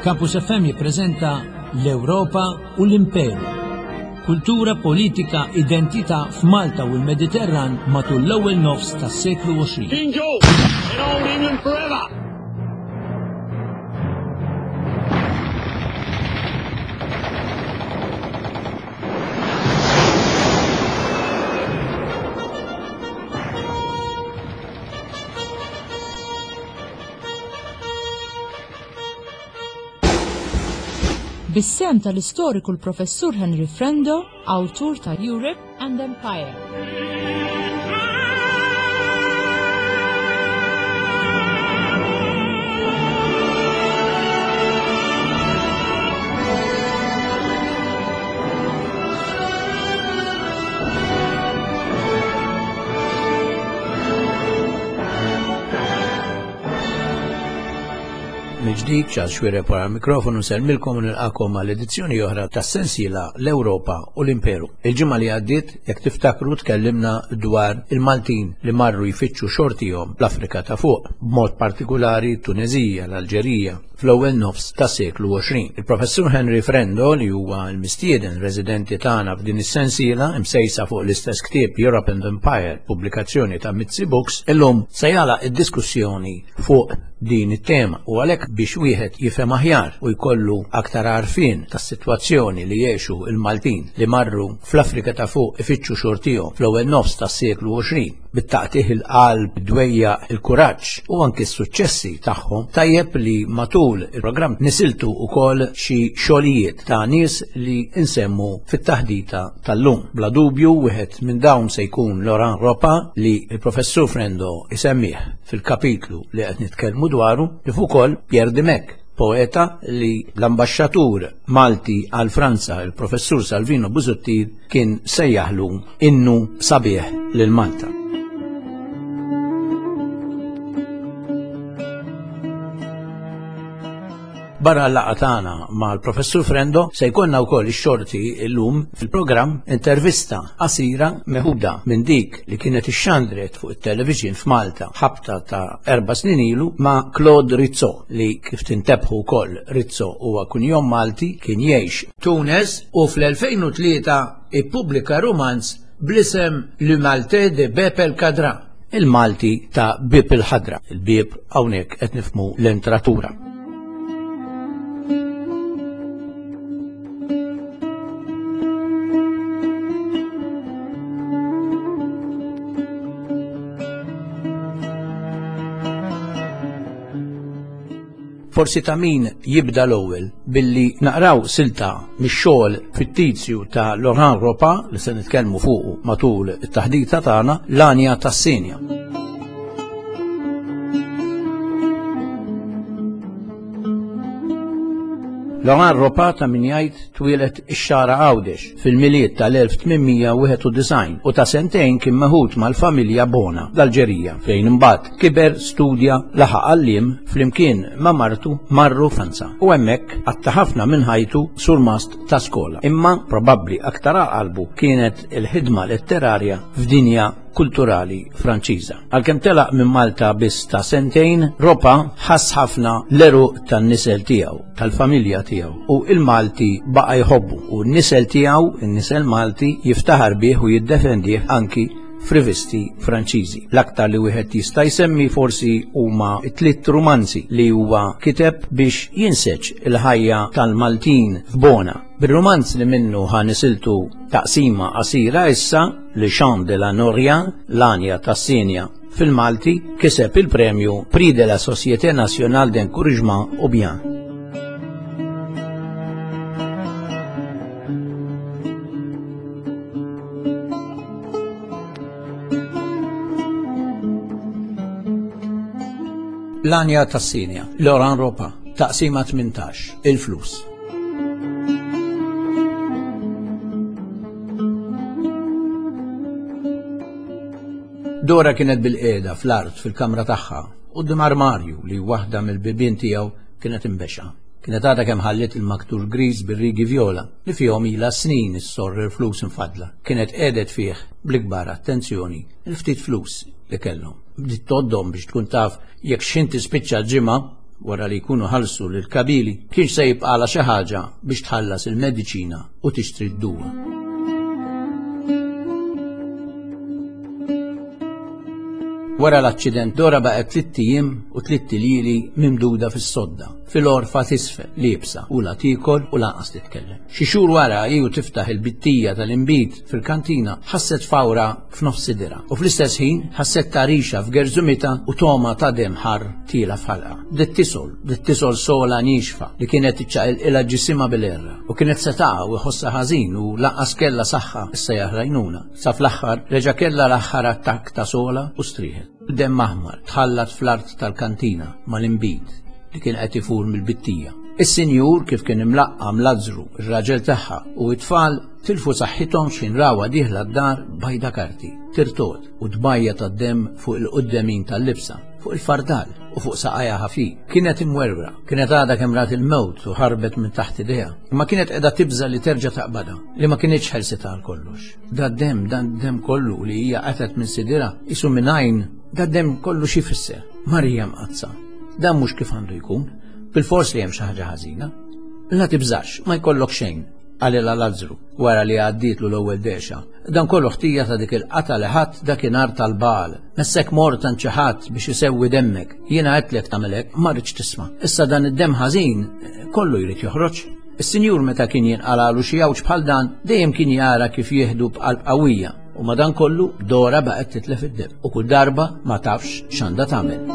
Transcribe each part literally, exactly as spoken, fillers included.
Campus F M jippreżenta l-Ewropa u l-Imperu. Kultura, politika, identità f'Malta u l-Mediterran matul l-ewwel nofs tas-seklu għoxrin. King George and old England forever! Bis-sem tal-istoriku l-Professur Henry Frendo, awtur ta' Europe and Empire. Ġdik ċas xwire para mikrofonu selmilkom nilqakom għal edizzjoni oħra tas sensiela l-Ewropa u l-Imperu. Il-ġimgħa li għaddiet, jekk tiftakru tkellimna dwar il-Maltin li marru jfittxu xortihom l-Afrika ta' fuq, b'mod partikolari Tunezija, l-Alġerija, fl-ewwel nofs tas-seklu għoxrin. Il-Professur Henry Frendo li huwa l-mistieden residenti tagħna f'din is-sensiela imsejsa fuq l-istess ktieb Europe and Empire, pubblikazzjoni ta' Mitzi Books, illum se jagħlaq id-diskussjoni fuq din it-tema u għalhekk biex wieħed jifhem aħjar u jkollu aktar għarfien tas-sitwazzjoni li jgħixu il-Maltin li marru fl-Afrika ta' fuq ifittxu xortihom fl-ewwel nofs tas-seklu għoxrin bit-taqtih il-qalb, dwejja, il-kuraġġ u anke s-suċċessi tagħhom, tajjeb li matul il-programm nisiltu wkoll xi xogħlijiet ta' nies li insemmu fit-taħdita tal-lum. Bla dubju wieħed minn dawn se jkun Laurent Ropa li il-Professur Frendo isemmih fil-kapitlu li qed nitkellmu dwaru, kif ukoll Pierre Dimecq, poeta li l-ambasċatur Malti għal Franza, il-Professur Salvino Busuttil, kien sejjaħlu innu sabiħ lil Malta. Barra l-laqgħa tagħna mal-Professur Frendo se jkollna wkoll ix-xorti llum fil-programm intervista qasira meħuda minn dik li kienet ixxandret fuq it-television f'Malta ħabta ta' erba' snin ilu ma' Claude Rizzo li kif tintebħu wkoll Rizzo huwa kunjom Malti, kien jgħix Tunes u fl-elfejn u tlieta ippubblika romanz bl-isem Le Maltais de Bep el-Kadra, il-Malti ta' Bib il-Ħadra. Il-Bib hawnhekk qed nifhmu l-entratura. Forsi ta' min jibda l-ewwel billi naqraw silta mix-xogħol fittizju ta' Laurent Ropa li se nitkellmu fuqu matul it-taħdita tagħna, L-Anja tas-Senja. Laurent Ropa ta' min jgħid twilet ix-xara Għawdex fil-miliet tal-elf tminmija wieħed u design u ta' sentejn kien meħud mal-familja Bona l-Alġerija fejn imbagħad kiber, studja, laħaq għalliem flimkien ma' martu marru Franza u hemmhekk għatta ħafna minn ħajtu sur mast ta' skola. Imma probabbli aktar qalbu kienet il-ħidma letterarja f'dinja kulturali Franċiża. Għalkemm telaq minn Malta biss ta' sentejn, Ropa ħass ħafna l-eruq tan-nisel tiegħu, tal-familja tiegħu u il-Malti baqa' jħobbu u n-nisel tiegħu, in-nisel Malti jiftaħar bih u jiddefendih anki f'rivisti Franċiżi. L-aktar li wieħed jista' jsemmi forsi huma t-tliet romanzi li huwa kiteb biex jinseġ il-ħajja tal-Maltin f'Bona. Bir-romanz li minnu ħanisiltu taqsima qasira issa li Chant de la Noria, L-Anja tas-Senja fil-Malti, kiseb il-premju Prix de la Société Nationale d'Encouragement au Bien. L-Anja tas-Senja, Laurent Ropa, taqsima tmintax, il-flus. Dora kienet bil-qiegħda fl-art fil-kamra tagħha quddiem armarju li waħda mill-bibien tiegħu kienet imbexa. Kienet għadha kemm ħallet il-maktur griż bir-rigi vjola li fihom ilha snin issorri l-flus infadla. Kienet qiegħdet fih bl-ikbar attenzjoni il-ftit flus li kellhom. Bdiet toddhom biex tkun taf jekk x'inti spiċċa l-ġimgħa wara li jkunu ħallsu lil kabili kienx se jibqala xi ħaġa biex tħallas il-mediċina u tixtri d-duwa. Wara l-accident Dora baqgħet tliet ijiem u tliet lili mimduda fis-sodda, fil-orfa tisfel liebsa u la tikol u lanqas titkellem. Xi xhur wara jiju tiftaħ il-bittija tal-inbit fil-kantina ħasset fawra f'nofs sidra u fl-istess ħin ħasset tarixa f'gerżumita u toma ta' dem ħar tila f'ħalqa. Dittisol, dittisol sola nixfa li kienet iċċaqil ilha ġisimha bil-erra u kienet se taqa' u jħossha ħażin u lanqas kellha saħħa issa jaħrajnuna. Sa fl-aħħar reġa' kellha l-aħħar attakk ta' sola u strieħet. Dem maħmar tħallat fl-art tal-kantina mal-inbit li kien qed ifur mill-bittija. Is-sinjur kif kien imlaqqa mlażru ir-raġel tagħha u t-tfal tilfu saħħithom x'in rawa dieħla d-dar bajda karti, tirtot u tbajja tad-dem fuq il-quddemin tal-libsa, fuq il-fardal u fuq saqajja ħafif. Kienet imwerwra, kienet għadha kemm rat il-mewt u ħarbet minn taħt idejha. Ma kienet qiegħda tibża li terġa' taqbadha, li ma kienitx ħelsitha għal kollox. Da-dem, dan-dem kollu li hija qatet minn sidira isu minn għajn, da-dem kollu xi fisser. Marija mqazza. Dan mhux kif għandu jkun, bil-fors li hemm xi ħaġa ħażina. La tibżax, ma jkollok xejn, għalila Lazzru wara li għaddietlu l-ewwel dexa. Dan kollu ħtija ta' dik il-qata li ħadd dakinhar tal-bal. Messek mort tan xi ħadd biex isewwi demmek. Jiena għedlek tagħmelek ma rridx tisma'. Issa dan id-dem ħażin kollu jrid joħroġ. Is-sinjur meta kien jinqalalu xi għawġ bħal dan dejjem kien jara kif jieħdu b'qalb qawwija u madan kollu Dora baqgħet titlef id-dem u kull darba ma tafx x'għandha tagħmel.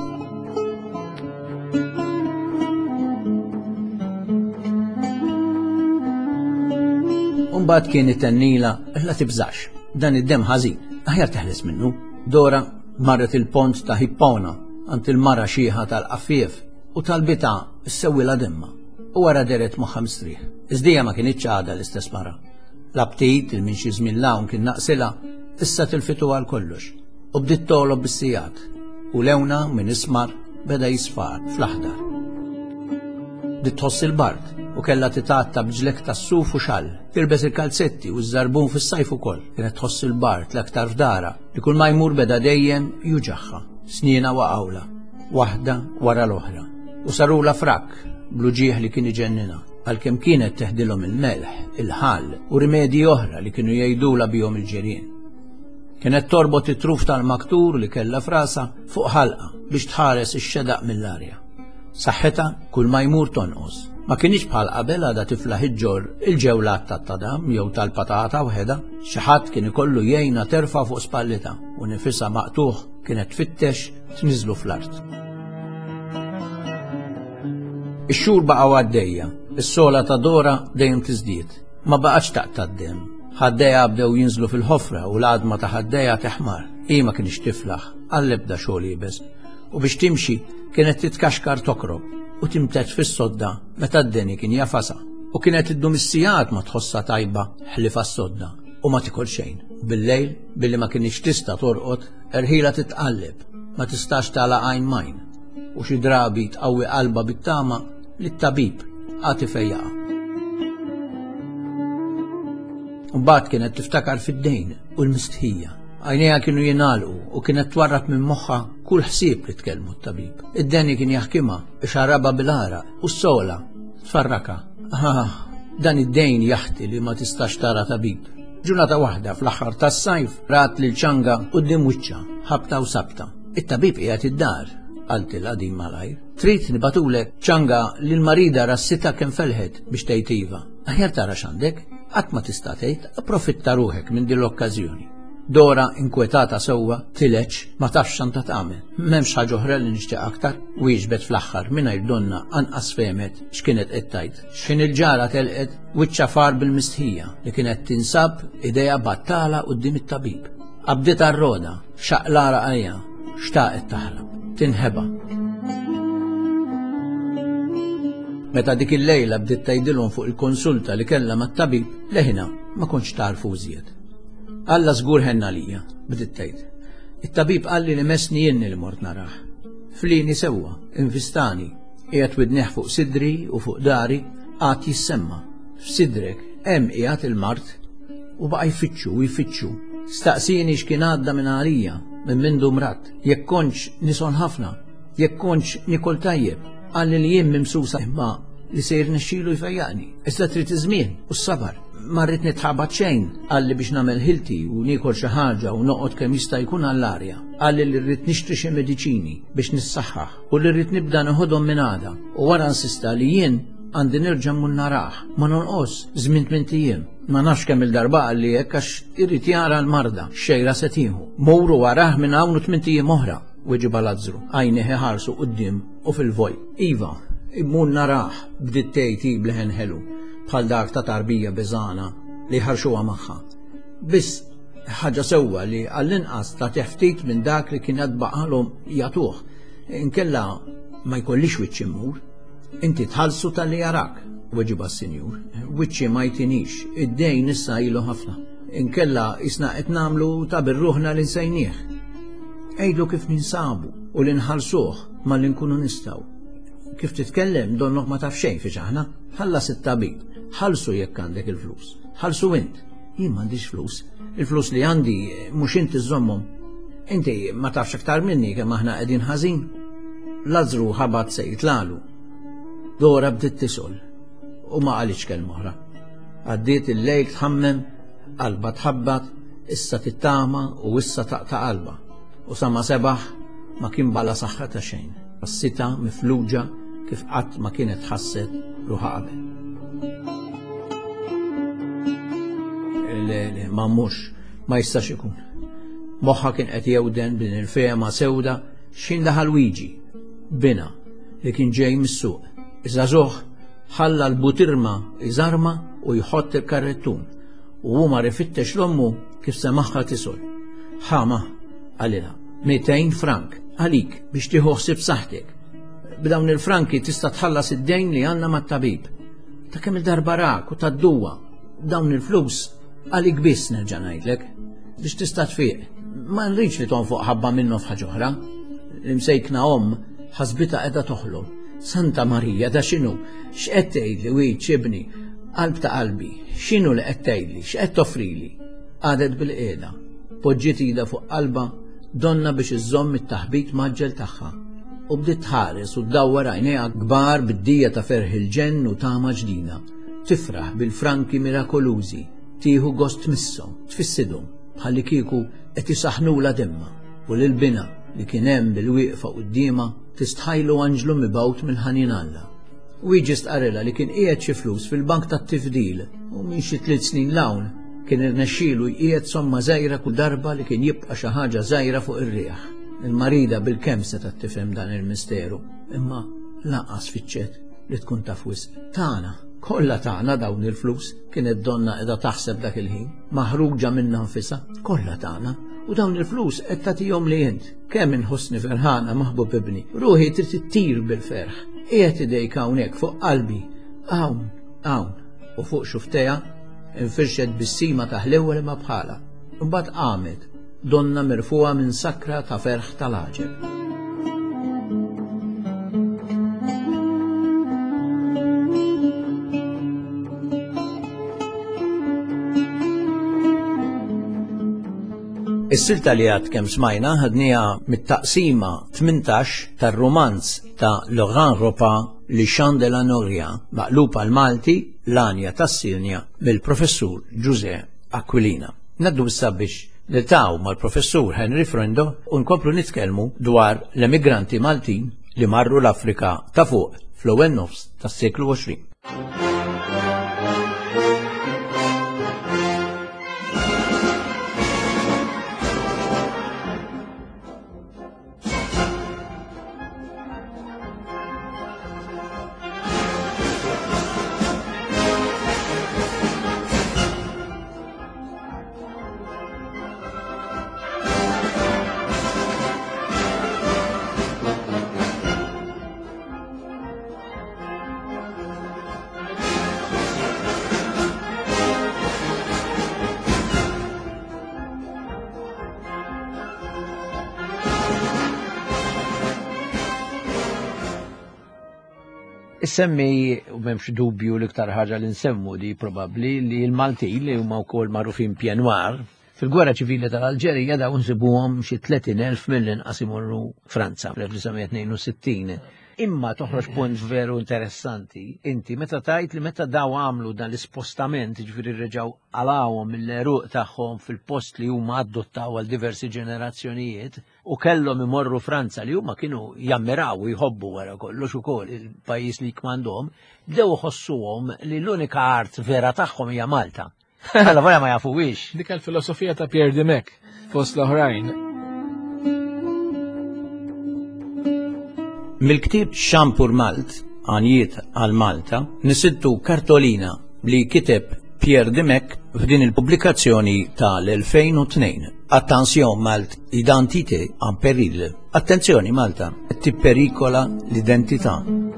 Mbagħad kien itennila la tibżax, dan id-dem ħażin, aħjar teħles minnu. Dora marret il-pont ta' Hippona għand il-mara xieħa tal-qafief u talbita issewwi la demma u wara deret moħħa mistrieħ. Iżdija ma kienitx għadha l-istess mara. L-abtit il-min xi żmien lawn kien naqsilha issa tilfitu għal kollox u bdiet togħlob bis-sigħat u lewna minn ismar beda jisfar fl-aħdar. Bdiet tħoss il-bard u kellha titatta bġlek tas-suf u xall, tilbes il-kalzetti u ż-żarbun fis-sajf ukoll. Kienet tħoss il-bart l-aktar f'dara li kull ma jmur beda dejjem juġaħħa, snina waqgħula, waħda wara l-oħra. U sarula frakk bluġieħ li kien iġennina, għalkemm kienet teħdilhom il-melħ, il-ħall u rimedji oħra li kienu jgħidula bihom il-ġirien. Kienet torbot it-truf tal-maktur li kellha frasa fuq ħalqa biex tħares ix-xedaq mill-arja. Saħħetha kull ma jmur tonqos. Ma kienx bħal qabel għadha tifla ħiġġor il-ġewlat tat-tadam jew tal-patata waħedha, xi ħadd kien ikollu jgħinha terfa' fuq spallita u nifisha maqtuħ kienet tfittex tniżlu fl-art. Ix-xhur baqgħu għaddejja, is-sola ta' Dora dejjem tiżdied, ma baqgħetx taqtad-dem. Ħaddejja bdew jinżlu fil-ħofra u l-għadma ta' ħaddejja teħmar. Hi ma kienx tiflaħ għall-ebda xogħol jibes u biex timxi kienet titkaxkar tokrob u timtet fis-sodda meta d-deni kien jafasa u kienet iddum is-sigħat ma tħossha tajba ħlifa s-sodda u ma tikol xejn. Bil-lejl billi ma kienx tista' torqod erħila titqalleb ma tistax tagħlaq għajn majn u xi drabi tqawwi qalba bit-tama li t-tabib għati fejjaqa. Mbagħad kienet tiftakar fid-dejn u l-mistħija. Għajnejha kienu jingħalqu u kienet twarrab minn moħħha kull ħsieb li tkellmu t-tabib. Id-deni kien jaħkimha ixarraba bil-għaraq u s-sola tfarraka. Ah, dan id-dejn jaħti li ma tistax tara tabib. Ġurnata waħda fl-aħħar tas-sajf rat lil ċanga quddiem wiċċha, ħabta u sabta. It-tabib qiegħed id-dar, qaltilha din malajr. Trid nibatulek ċanga lil marida rassita kemm felħet biex tgħid iva. Aħjar tara x'għandek, qatt ma tista' tgħid, approfitta ruħek minn din l-okkażjoni. Dora inkwetata sewwa tileċ ma tafx x'għandha tagħmel. M'hemmx ħaġa oħra li nixtieq aktar u jiġbed fl-aħħar mingħajr donna anqas fehmet x'kienet qed tgħid. X'in il-ġara telqet wiċċa far bil-mistħija li kienet tinsab idejha battala quddiem it-tabib. Qabdiet ar-roda, xaqlara għalija, xtaqet taħrab, tinħeba. Meta dik il-lejla bdiet tgħidilhom fuq il-konsulta li kellha mat-tabib, leħina ma kontx tarfu żjed. Alla żgur ħenna lija, bdiet tgħid. It-tabib qalli li messni jenni li mort naraħ. Flini sewwa, infistani, qiegħed widneħ fuq sidri u fuq dari għad jissemma. F'sidrek hemm qiegħed il-mart u baqa' jfittxu u jfittxu. Staqsini x'kien għadda minn għalija minn mindu mrat, jekk kontx nison ħafna, jekk kontx nikol tajjeb. Għalli li jien mimsusa imma li sejr nexxielu jfejjaqni. Issa trid iż-żmien u s-sabar. Ma rrid nitħabat xejn, għalli biex nagħmel ħilti u niekol xi ħaġa u noqgħod kemm jista' jkun għall-arja. Għalli li rrid nixtri xi mediċini biex nissaħħaħ u li rrid nibda neħodhom minn għada. U wara insista li jien għandi nerġa' mun naraħ, ma nonqos żmien tmien ijiem. Ma nafx kemm il-darba għalli hekk għax irid jara l-marda, xejra se tieħu. Mowru waraħ minn hawn u tmien ijiem oħra, weġiba Lazzru, għajni ħarsu quddiem u fil-voj. Iva, mun naraħ bdiet tgħid bleħen ħelu bħal dak ta' tarbija biżana li ħarxuha magħha. Biss ħaġa sewwa li għall-inqas ta' teħftit minn dak li kien baqalhom jagħtuh. Inkella ma jkollix wiċċ immur. Inti tħallsu tal-li jarak, weġiba s-sinjur. Wiċċi ma jtinix, id-dejn issa ilu ħafna. Inkella isna qed nagħmlu ta' birruħna li nsejnieh. Ejdu kif ninsabu u li nħallsuh ma li nkunu nistgħu. Kif titkellem donnok ma taf xejn fi ġaħna, ħallas it-tabib, ħallsu jekk għandek il-flus, ħallsu int. Jien m'għandix flus, il-flus li għandi mhux inti żommhom. Inti ma tafx aktar minni kemm aħna qegħdin ħażin. Lazzru ħabat se jitlalu. Dora bdiet tisol u ma qalitx kelma oħra. Għaddiet il-lejl tħammem, qalba tħabbat, issa tittama u issa taqta' qalba. U sa ma sebaħ ma kien bala saħħa ta' xejn. Passita mifluġa kif qatt ma kienet ħasset ruħha qabel. Ma mhux ma jistax ikun. Moħħa kien qed jewden din il-fehma sewda x'in daħal wiġi bina li kien ġej mis-suq. Iżagħżugħ ħalla l-butirma iżarma u jħott il-karrettun u huma rifittex l-ommu kif semaħħa tisol. Ħama għalilha mitejn frank għalik biex tieħu ħsieb saħtek. B'dawn il-franki tista' tħallas id-dejn li għandna mat-tabib. Ta' kemm il-darba rak u tad-duwa dawn il-flus għalik biss nerġa' ngħidlek biex tista' tfieq. Ma nridx li tonfoq ħabba minnu f'ħaġa oħra. L-imsejkna omm ħasbita qiegħda toħlol. Santa Marija da x'inhu? X'qed tgħidli wiċċ ibni? Qalb ta' qalbi, x'inhu li qed tgħidli? X'qed toffrili? Qadet bil-qiegħda, poġġiet ida fuq qalba donna biex iżomm it-taħbit maġġel tagħha. U bdiet tħares u ddawwar għajnejha kbar bid-dija ta' ferħ il-ġenn u tama ġdida. Tifraħ bil-franki mirakolużi, tieħu gost missom, tfissidhom bħalli kieku qed isaħnula demma u lil-bina li kien hemm bil-wieqfa qudiema tistħajlu anġlu mibgħut mill-ħanin Alla. U jiġi stqarrela li kien qiegħed xi flus fil-bank tat-tifdil u minn xi tliet snin l-hawn kien irnexxielu jqiegħed somma żgħira kull darba li kien jibqa' xi ħaġa żgħira fuq ir-rieħ. Il-marida bil-kemm seta' tifhem dan il-misteru, imma lanqas fiċċet li tkun taf wisq. Tagħna, kollha tagħna dawn il-flus kienet donna qiegħda taħseb dak il-ħin, maħruġa minnha nfisha, kollha tagħna. U dawn il-flus qed tagħtihom li int. Kemm inħossni ferħana maħbub ibni, ruħi trid ittir bil-ferħ. Qiegħed idejk hawnhekk fuq qalbi, hawn, hawn, u fuq xuftejha infirxet bis-sima ta' ħlewwel ma bħala. Imbagħad qamet, donna mirfuha minn sakra ta' ferħ tal-aġeb. Is-silta li għad kemm smajna ħadnija mit-taqsima tmintax tar-romanz ta' Laurent Ropin li Chant de la Noria, maqluba l-Malti l-anja tas-Silnja mill-professur Giuseppe Aquilina. Naddu issa biex niltaqgħu mal-professur Henry Frendo u nkomplu nitkellmu dwar l-emigranti Maltin li marru l-Afrika ta' fuq fl-ewwel nofs tas-seklu għoxrin. Semmi u memx dubju l-iktar ħaġa li nsemmu di probabli li l-Maltin li huma wkoll magħrufin pjenwar fil-gwerra ċivili tal-Alġerija dawn nsibuhom xi tletin elf mill-inqas imorru Franza fl-elf tisa' tnejn u sittin. Imma toħroġ punt veru interessanti, inti meta tajt li meta daw għamlu dan l-ispostament, ġifieri reġgħu għalawhom mill-eruq tagħhom fil-post li huma adottaw għal diversi ġenerazzjonijiet u kellhom imorru Franza li huma kienu jammiraw u jħobbu wara kollox ukoll il-pajjiż li jkmandhom, bdew iħossuhom li l-unika art vera tagħhom hija Malta. Alla wara ma jafuwix. Dik il-filosofija ta' Pierre Dimek fost l-oħrajn. Mill-ktib Xampur Malt, għanijiet għal Malta, nisidtu kartolina li kiteb Pierre Dimek f'din il-pubblikazzjoni tal-elfejn u tnejn. Attenzjon Malt, identité en peril. Attenzjoni Malta, tipperikola l-identità.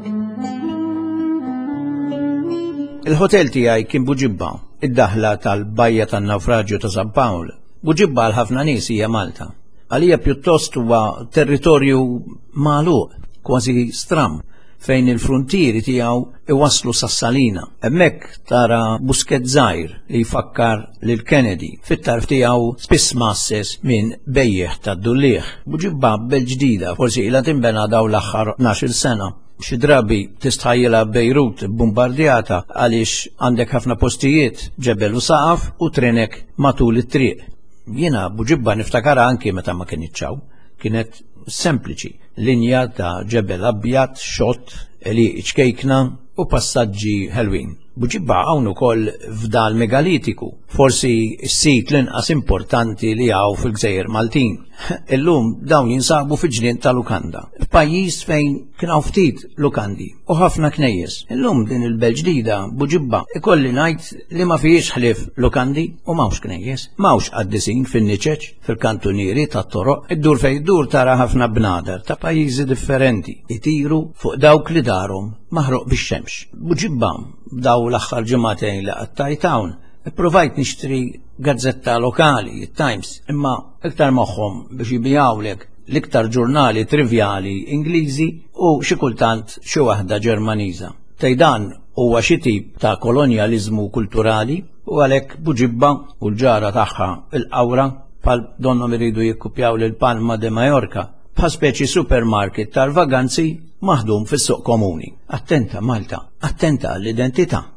Il-hotel tiegħi kien Buġibba, id-daħla tal-bajja tan-nawfraġġju ta' San Pawl. Buġibba għal ħafna nies hija Malta. Għalija pjuttost huwa territorju magħluq, kważi stram, fejn il-frontieri tiegħu iwasslu Sassalina. Hemmhekk tara busket żgħir li jfakkar lil Kennedy, fit-tarf tiegħu spiss masses minn bejjeħ tad-dullieħ. Buġibba bel-ġdida, forsi ilha tinbena daw l-aħħar tnax-il sena. Xi drabi tistħajjilha Bejrut bombardjata għaliex għandek ħafna postijiet ġebel u saqaf u trenek matul it-triq. Jiena Buġibba niftakara anke meta ma kien iċċaw, kienet sempliċi, linja ta' ġebel abjad, xott, li ċkejkna u passaġġi ħelwin. Buġibba hawn ukoll f'dal megalitiku, forsi s-sit l-inqas importanti li hawn fil-Gżejjer Maltin. Illum dawn jinsabu fiġnien ta' Lukanda, f'pajjiż fejn kien hawn ftit lukandi u ħafna knejjes. Illum din il-belt ġdida Buġibba ikolli ngħid li ma fihiex ħlief lukandi u m'hawnx knejjes, m'hawnx qaddisin fin-niċeċ, fil-kantunieri tat-toroq, iddur fejn iddur tara ħafna bnader ta' pajjiżi differenti itiru fuq dawk li darhom maħruq bix-xemx. Buġibba daw l-aħħar ġimagħtejn li qattajt hawn, ipprovajt nixtri gazzetta lokali, it-Times, imma iktar magħhom biex jibijawlek l-iktar ġurnali trivjali Ingliżi u xi kultant xi waħda Ġermaniża. Tejdan huwa xi tip ta' kolonjaliżmu kulturali u għalhekk Buġibba u l-ġara tagħha il-qawra bħal donhom iridu jikkupjaw lil Palma de Mallorca bħal speċi supermarket tal-vaganzi maħdum fis-suq komuni. Attenta Malta, attenta għall-identità.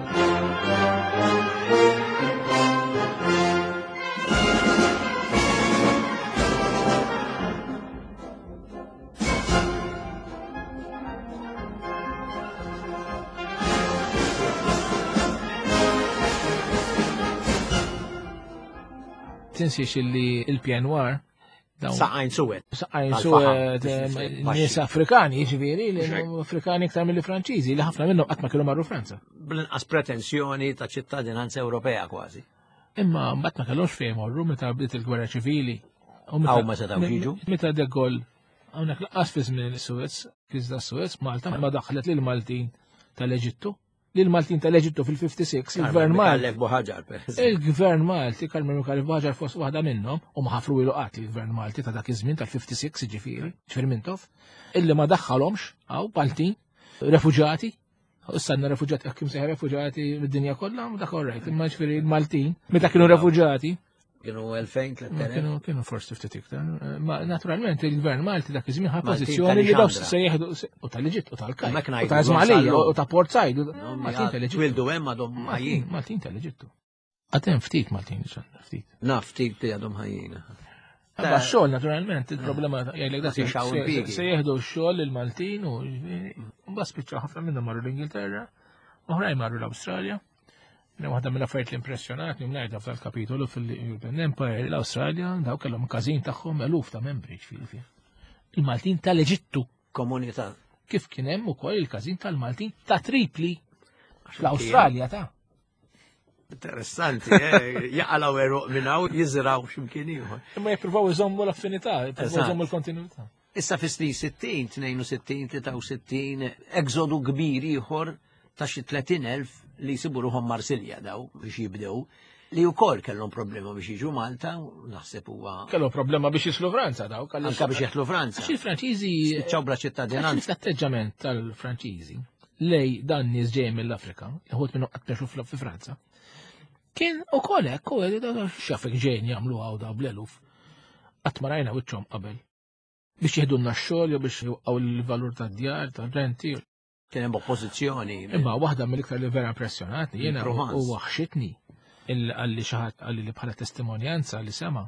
Tinsiex illi il-pjanwar Saqajn suwed. Saqajn suwed nies Afrikani, ġifieri, li Afrikani iktar mill-Franċiżi, li ħafna minnhom qatt ma kienu marru Franza. Bl-inqas pretensjoni ta' ċittadinanza Ewropea kważi. Imma mbagħad ma kellhomx fejn morru meta bdiet il-gwerra ċivili. Hawn ma setgħu jiġu. Meta De Gaulle hawnhekk laqqas fi żmien is-Suez, kriż tas-Suez, Malta ma daħlet lil Maltin tal-Eġittu. Lil Maltin tal-Eġittu fil-fifty-six, il-Gvern Malti. Il-Gvern Malti, Karmenu Kalif Buħaġar fost waħda minnhom, u ma ħafru ilu qatli il-Gvern Malti ta' dak iż-żmien tal-fifty-six ġifieri, ġifier Mintoff, illi ma daħħalhomx hawn Maltin, refuġati, issa għandna refuġati kemm sejħa refuġati mid-dinja kollha, dak orrejt, imma ġifieri l-Maltin, meta kienu refuġati. Kienu elfejn tletten. Kienu forsi ftit iktar. Ma naturalment il-Gvern Malti dak iż-żmien ħa pożizzjoni li daw se jieħdu u tal-Eġitt u tal-Kaj. U ta' Ismailija u ta' Port Said. Maltin tal-Eġittu. Twildu hemm għadhom ħajjin. Maltin tal-Eġittu. Għatem ftit Maltin ftit. Naf ftit li għadhom ħajjin. Għabba xogħol naturalment il-problema jgħidlek dak se jieħdu x-xogħol il-Maltin u mbagħad spiċċaw ħafna minnhom marru l-Ingilterra, oħrajn marru l-Awstralja. Waħda mill-affarijiet li impressjonatni mingħajr f'dal kapitolu fil-European Empire l-Awstralja daw kellhom każin tagħhom eluf ta' membri ġifieri. Il-Maltin tal-Eġittu komunità. Kif kien hemm ukoll il-każin tal-Maltin ta' Tripli fl-Awstralja ta'. Interessanti, jaqalaw eruq minn hawn jiżraw x'imkien ieħor. Imma jippruvaw iżommu l-affinità, jippruvaw iżommu l-kontinwità. Issa fis-snin sittin, tnejn u sittin, tlieta u sittin, egżodu kbir ieħor ta' xi tletin elf li jsibu ruħhom Marsilja daw biex jibdew li wkoll kellhom problema biex jiġu Malta, naħseb huwa. Kellhom problema biex jislu Franza daw. Anke biex jaħlu Franza. Għax il-Franċiżi spiċċaw bla ċittadinanza. L-atteġġament tal-Franċiżi lej dan nies ġej mill-Afrika, ħut minnhom qatt mexu fi Franza. Kien ukoll hekk u x'afek ġejn jagħmlu hawn daw bl-eluf. Qatt ma rajna wiċċhom qabel. biex jihdunna x-xogħol jew biex jwaqgħu l-valur tad-djar, tar-renti. Kien hemm oppożizzjoni. Imma waħda mill-iktar li vera impressjonatni jiena u waħxitni għalli xi ħadd għalli li bħala testimonjanza li sema'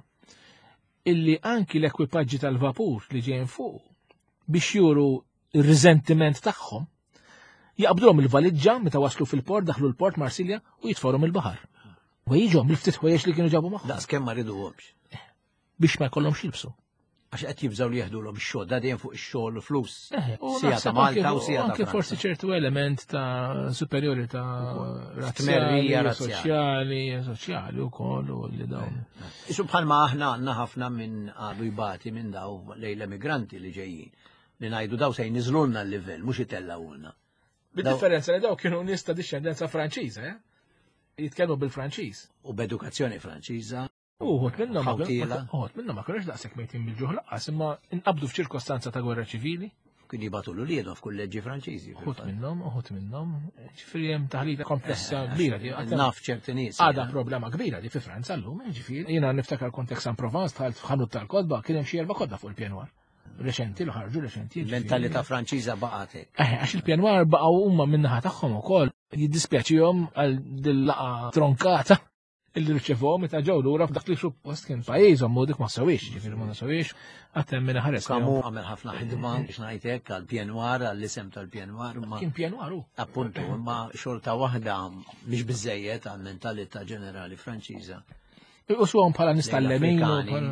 illi anki l-ekwipaġġi tal-vapur li ġejjin fuq biex juru r-riżentiment tagħhom jaqbdulhom il-valiġġa meta waslu fil-port daħlu l-port Marsilja u jitforhom il-baħar. U jiġhom bil-ftit ħwejjeġ li kienu ġabu magħhom. Daqs kemm ma riduhomx. Biex ma jkollhomx jilbsu. Għax qed jibżgħu li jeħdulhom ix-xogħol, da dejjem fuq ix-xogħol u flus. Sija ta' Malta u sija ta' anke forsi ċertu element ta' superjorità razzjali, soċjali, soċjali wkoll u li dawn. Isu bħalma aħna għandna ħafna minn għadu jbati minn daw lejn l-immigranti li ġejjin li ngħidu daw se jniżlulna l-livell mhux itellawulna. Bid-differenza li daw kienu nies ta' dixxendenza Franċiża, eh? Jitkellmu bil-Franċiż. U b'edukazzjoni Franċiża. Uħut minna ma uħut minna ma kienx daqshekk mejtin bil-ġuħ laqqas imma inqabdu f'ċirkostanza ta' gwerra ċivili. Kien jibatu l-liedhom f'kulleġġi Franċiżi. Uħut minnhom, uħut minnhom. Ġifieri hemm taħlita komplessa kbira di. Naf ċerti nies. Għadha problema kbira di fi Franza llum, ġifieri. Jiena niftakar kont Aix-en-Provence tħalt f'ħanut tal-kodba kien hemm xi erba' kodba fuq il-pjanwar. Reċenti l ħarġu reċenti. Mentalità Franċiża baqgħet hekk. Eh, għax il-pjanwar baqgħu huma min-naħa tagħhom ukoll jiddispjaċihom għal dil-laqa tronkata illi rċevhom meta ġew lura f'dak li xub post kien pajjiżhom u dik ma sewix, ġifieri ma sewix, għatem minn ħares. Kamu għamel ħafna ħidma biex ngħid hekk għall-pjanwar, għall-isem tal-pjanwar. Kien pjanwar hu. Appuntu, imma xorta waħda mhix biżejjed għall-mentalità ġenerali Franċiża. U suhom bħala nistallemin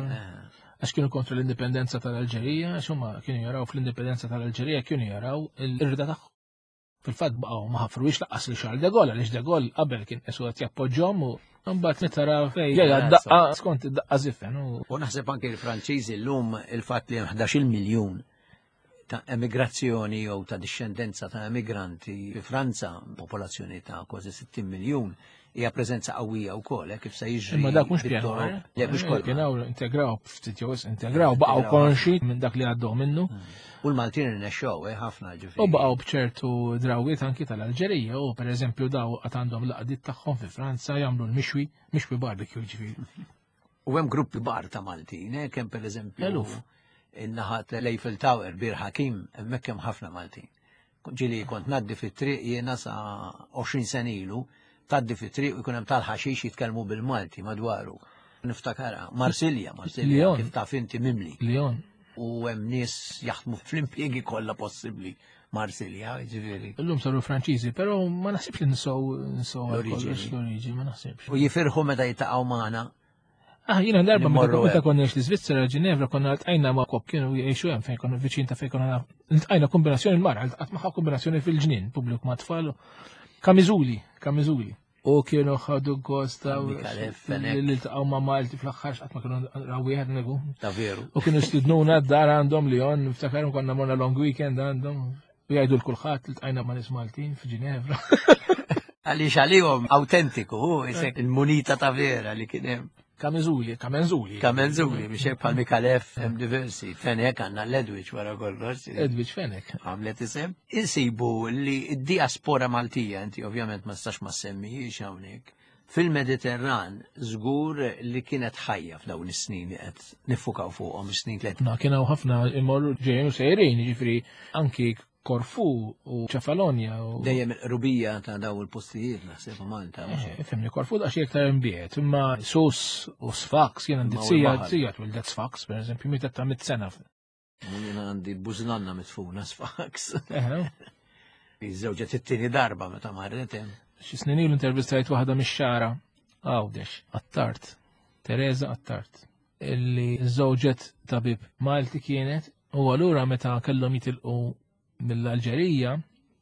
għax kienu kontra l-indipendenza tal-Alġerija, għax huma kienu jaraw fl-indipendenza tal-Alġerija kienu jaraw il-rida tagħhom. Fil-fatt baqgħu ma ħafruwix laqqas li Charles de Gaulle għaliex de Gaulle qabel kien esu qed jappoġġhom u mbagħad nitara fejn ġejja daqqa skont id-daqqa żiffen. U naħseb anke l-Franċiżi llum il-fatt li hemm ħdax-il miljun ta' emigrazzjoni jew ta' dixxendenza ta' emigranti fi Franza, popolazzjoni ta' kważi sittin miljun, hija preżenza qawwija wkoll, kif se jiġri. Imma dak mhux pjanwar. Le mhux kollha. Kienu integraw ftit jew integraw baqgħu konxi minn dak li għaddew minnu. U l-Maltin irnexxew ħafna ġifieri. U baqgħu bċertu drawiet anki tal-Alġerija u pereżempju daw qatt għandhom laqdiet tagħhom fi Franza jagħmlu l-mixwi, mixwi barbecue ġifieri. U hemm gruppi bar ta' Maltin, kemm pereżempju in-naħat l-Eiffel Tower Bir Hakim hemmhekk hemm ħafna Maltin. Ġieli kont ngħaddi fit-triq jiena sa għoxrin sen ilu, tgħaddi fit-triq u jkun hemm tal-ħaxix jitkellmu bil-Malti madwaru. Niftakar Marsilja, Marsilja kif taf inti mimli. Lyon. U hemm nies jaħdmu fl-impjiegi kollha possibbli Marsilja, ġifieri. Illum saru Franċiżi, però ma naħsibx li nsew nsew l-oriġi, ma naħsibx. U jifirħu meta jitaqgħu magħna. Ah, jiena darba meta konna li Svizzera Ġinevra konna ltqajna ma' kop kienu jgħixu hemm fejn konna viċin ta' fejn konna ltqajna kombinazzjoni l-mara, ltqat magħha kombinazzjoni fil-ġnien, pubbliku ma' tfal. Kamiżuli, kamiżuli. U kienu ħadu gosta li ltqgħu ma' Malti fl-aħħar qatt ma kienu rawieħed negu. Ta' veru. U kienu stidnuna d-dar għandhom li hon, niftakarhom konna morna long weekend għandhom. U jgħidu l-kulħadd ltqajna ma' nies Maltin f'Ġinevra. Għaliex għalihom awtentiku, il-munita ta' vera li kien hemm. Kamenzuli, kamenzuli. Kamenzuli, biex hekk bħal Mikalef hemm diversi. Fenek għandna l-Edwidge wara kollox. Edwidge Fenek. Għamlet isem. Insibu li d-diaspora Maltija, inti ovvjament ma stax ma semmijiex hawnhekk. Fil-Mediterran żgur li kienet ħajja f'dawn is-snin li qed niffukaw fuqhom is-snin tliet. Na kienu ħafna immorru ġejjin u sejrin, jiġifieri anki Korfu u Ċefalonja. Dejjem il-qrubija ta' daw il-postijiet naħseb Malta. Femni Korfu da xi iktar imbiet, imma Sus u Sfax jiena għandi tsija tsija twildet Sfax, pereżempju mietet ta' mit sena. Jiena għandi bużnanna mitfuna Sfax. Iż-żewġet it-tieni darba meta marret hemm. Xi snin ilu intervistajt waħda mix-xara għawdex, Attart, Teresa Attart, illi żewġet tabib Malti kienet u allura meta kellhom jitilqu mill-Alġerija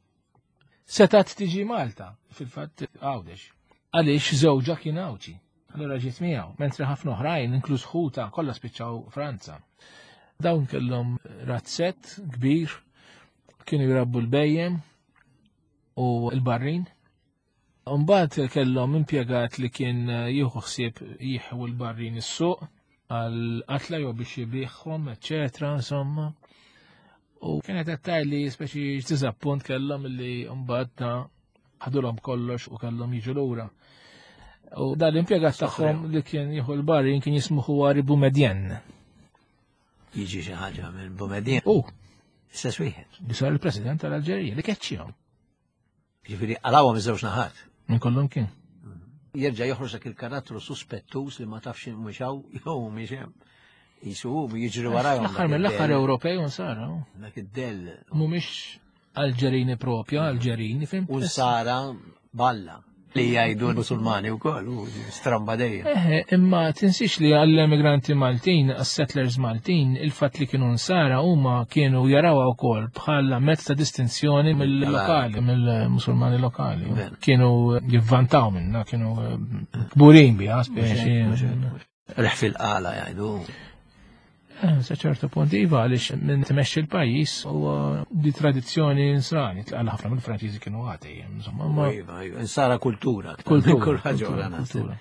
setat tiġi Malta fil-fatt għawdex. Għaliex żewġa kien għawċi. Allura ġiet miegħu, mentri ħafna oħrajn inkluż ħuta kollha spiċċaw Franza. Dawn kellhom razzett kbir, kienu jrabbu l-bejjem u l-barrin. Mbagħad kellhom impjegat li kien jieħu ħsieb jieħu l-barrin is-suq għal qatla jew biex jibieħhom, eċċetera, insomma. U kienet għattaj li speċi ġtizappunt kellhom li mbagħad ħadulhom kollox u kellhom jiġu lura. U dal-impjegat tagħhom li kien jieħu l-barrin kien jismuħu Ribu Medjen. jiġi xi ħaġa minn Boumediene. U Istess wieħed. li sar il-President tal-Alġerija li keċċihom. Ġifieri qalawhom iż-żewġ naħat. Minn kollhom kien. Jerġa' joħroġ dak il-karattru suspettuż li ma tafx mhux hawn jew mhix hemm. Jisu jiġri warahom. L-aħħar mill-aħħar Ewropej u nsara. Dak id-del. Mhumiex Alġerini propja, Alġerini fim. U sara balla li jgħidu l-Musulmani wkoll u stramba dejjem. Eh, imma tinsix li għall-emigranti Maltin, għas-settlers Maltin, il-fatt li kienu nsara huma kienu jarawha wkoll bħala mezz ta' distinzjoni mill-lokali, mill-Musulmani lokali. Kienu jivvantaw minna, kienu kburin biha speċi. Reħ fil-qala jgħidu. Sa ċertu punt iva għaliex minn tmexxi l-pajjiż u di tradizzjoni nsrani tqal ħafna mill-Franċiżi kienu għati. Iva, iva, nsara kultura. Kultura. Kull ħaġa oħra Kultura.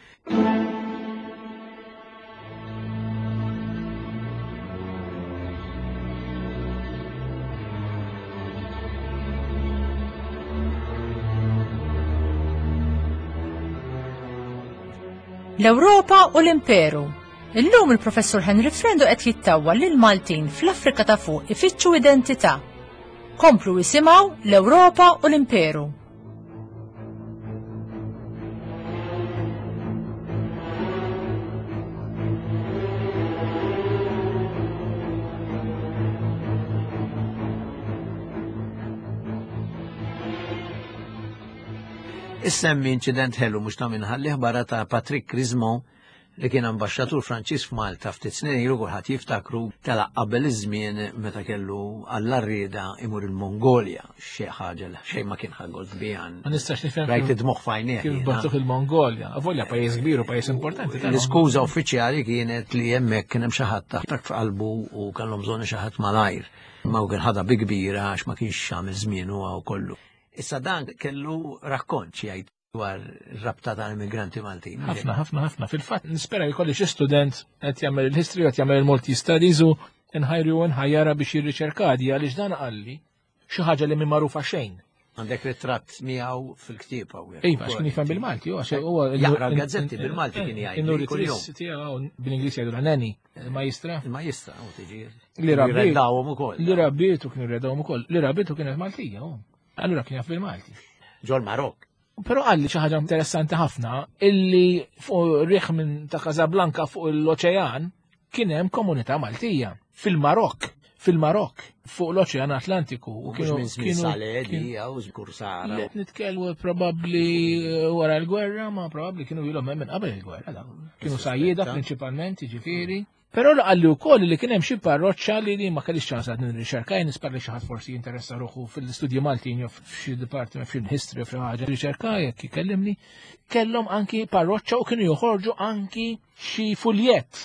L-Ewropa u l-Imperu. Illum il-Professur Henry Frendo qed jittawwa lil Maltin fl-Afrika ta' fuq ifittxu identità. Komplu jisimgħu l-Ewropa u l-Imperu. Issemmi inċident ħellu mhux ta' minħallih barra ta' Patrick Crismon li kien ambasċatur Franċiż f'Malta ftit snin ilu kulħadd jiftakru tela qabel iż-żmien meta kellu għall-arrieda imur il-Mongolja xi ħaġa xejn ma kien ħagost biha. Ma nistax nifhem Rajt id-dmoħħ f'għajnejh. kif battuh il-Mongolja. Avolja pajjiż kbir u pajjiż importanti. L-iskuża uffiċjali kienet li hemmhekk kien hemm xi ħadd taħt f'qalbu u kellhom bżonn xi ħadd malajr. Ma kien ħadha bi kbira għax ma kienx xagħmel żmien huwa kollu. Issa dan kellu rakkont xi jgħid dwar rabta tal-immigranti Maltin. Ħafna, ħafna, ħafna. Fil-fatt nispera jkolli xi student qed jagħmel il-history qed jagħmel il-multi studies u nħajru u nħajjara biex jirriċerkadi għaliex dan qalli xi ħaġa li minn magħrufa xejn. Għandek ritratt miegħu fil-ktieb hawnhekk. Iva, għax kien jifhem bil-Malti, huwa huwa jaqra l-gazzetti bil-Malti kien jgħid. Il-nuritriss tiegħu bil-Ingliż jgħidu l-neni, il-majistra. Il-majistra u tiġi. Li rabbiet raddawhom ukoll. Li rabbietu kienu rredawhom ukoll. Li rabbietu kienet Maltija, hu. Allura kien jaf bil-Malti. Ġol Marok. Però għalli xi ħaġa interessanti ħafna illi fuq riħ minn ta' Casablanca fuq l-Oċean kien hemm komunità Maltija fil-Marok, fil-Marok fuq l-Oċean Atlantiku. U kienu kienu Saledi jew Kursara. Nitkellmu probabbli wara l-gwerra, ma probabbli kienu ilhom hemm minn qabel il-gwerra. Kienu sajjieda prinċipalment, jiġifieri. Però għalli wkoll li kien hemm xi parroċċa li li ma kellix ċans għad nirriċerkaj nisparli xi ħadd forsi jinteressa ruħu fil-istudji Maltin jew f'xi dipartiment fil-history fil ħaġa riċerkaj jekk ikellimni, kellhom anki parroċċa u kienu joħorġu anki xi fuljett.